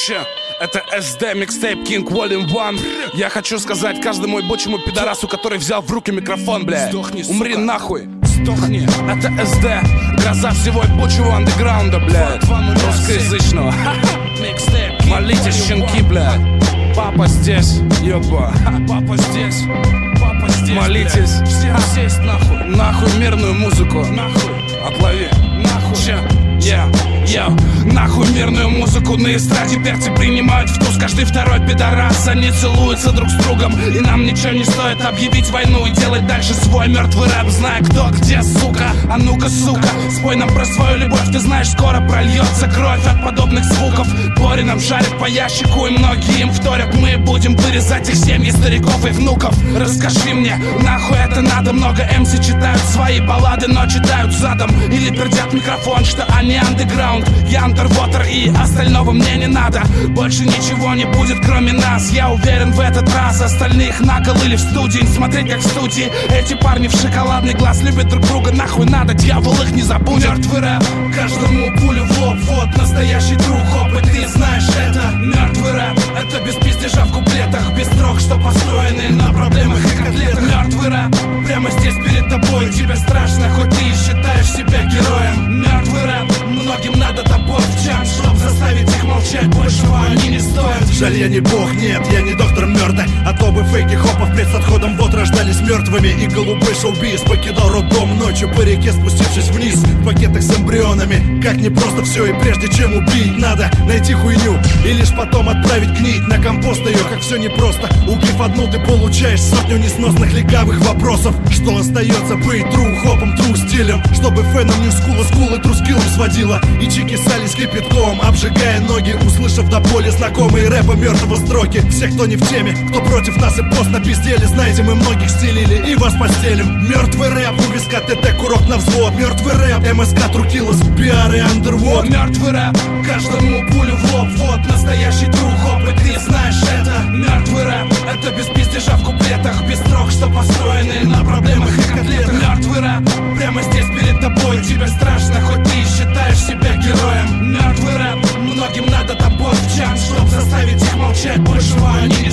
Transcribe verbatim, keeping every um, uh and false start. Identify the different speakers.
Speaker 1: Че? Это эс ди Mixtape King Volume один. Я хочу сказать каждому ебучему пидорасу, который взял в руки микрофон, блядь. Сдохни, умри, сука. Нахуй. Сдохни. Это эс ди. Гроза всего ебучего андеграунда, блядь. Русскоязычного. Молитесь, щенки, блядь. Папа здесь, ёба. Папа здесь. Папа здесь. Молитесь. Всем сесть, нахуй. Нахуй мирную музыку. Нахуй. Отлови. Нахуй. Че? Yeah, yeah. Нахуй мирную музыку на эстраде перцы принимают в туз. Каждый второй пидорас, они целуются друг с другом. И нам ничего не стоит объявить войну и делать дальше свой мертвый рэп, зная кто где, сука. А ну-ка, сука, спой нам про свою любовь. Ты знаешь, скоро прольется кровь от подобных звуков. Бори нам шарит по ящику, и многие им вторят. Мы будем вырезать их семьи, стариков и внуков. Расскажи мне, нахуй это надо? Много эмси читают свои баллады, но читают задом. Или пердят микрофон, что они андеграунд. Я андервотер, и остального мне не надо. Больше ничего не будет, кроме нас. Я уверен в этот раз. Остальных на кол или в студии. Смотреть как в студии. Эти парни в шоколадный глаз любят друг друга. Нахуй надо, дьявол их не забудет. Мертвый рэп, каждому пулю в лоб. Вот настоящий друг, опыт, ты знаешь это. Мертвый рэп, это без пиздежа в куплетах. Без строк, что построены на проблемах и котлетах. Мертвый рэп, прямо здесь перед тобой. Тебе страшно, хоть ты и считаешь себя героем. Мертвый рэп, многим надо тобой в чат, чтоб заставить их молчать. Большего они не стоят.
Speaker 2: Жаль, я не бог, нет, я не доктор Мёрда. А то бы фейки хопов пред отходом вот рождались мертвыми. И голубой шоу-биз покидал роддом ночью по реке, спустившись вниз в пакетах с эмбрионами. Как непросто все, и прежде чем убить, надо найти хуйню и лишь потом отправить гнить на компост ее. Как все непросто, убив одну, ты получаешь сотню несносных легавых вопросов. Что остается быть тру хопом, тру стилем, чтобы феном не скула скулы трускилом сводила. И чики сали с кипятком, обжигая ноги, услышав до боли знакомые рэпа мертвого строки. Все, кто не в теме, кто против нас и пост напиздели, знаете, мы многих стелили и вас постелим. Мертвый рэп, у виска ТТ, курок на взвод. Мертвый рэп, МСК, Трукилос, пиар и андервуд.
Speaker 1: Мертвый рэп, каждому пулю в лоб. Вот настоящий друг, опыт, ты знаешь это. Мертвый рэп, это без пиздежа в куплетах. Без строк, что построены на проблемах и котлетах. Мертвый рэп, прямо здесь перед тобой. Тебе страшно, хоть ты и считаешь себя героем. Мертвый рэп, многим надо тобой в чат, чтоб заставить их молчать. Большего они не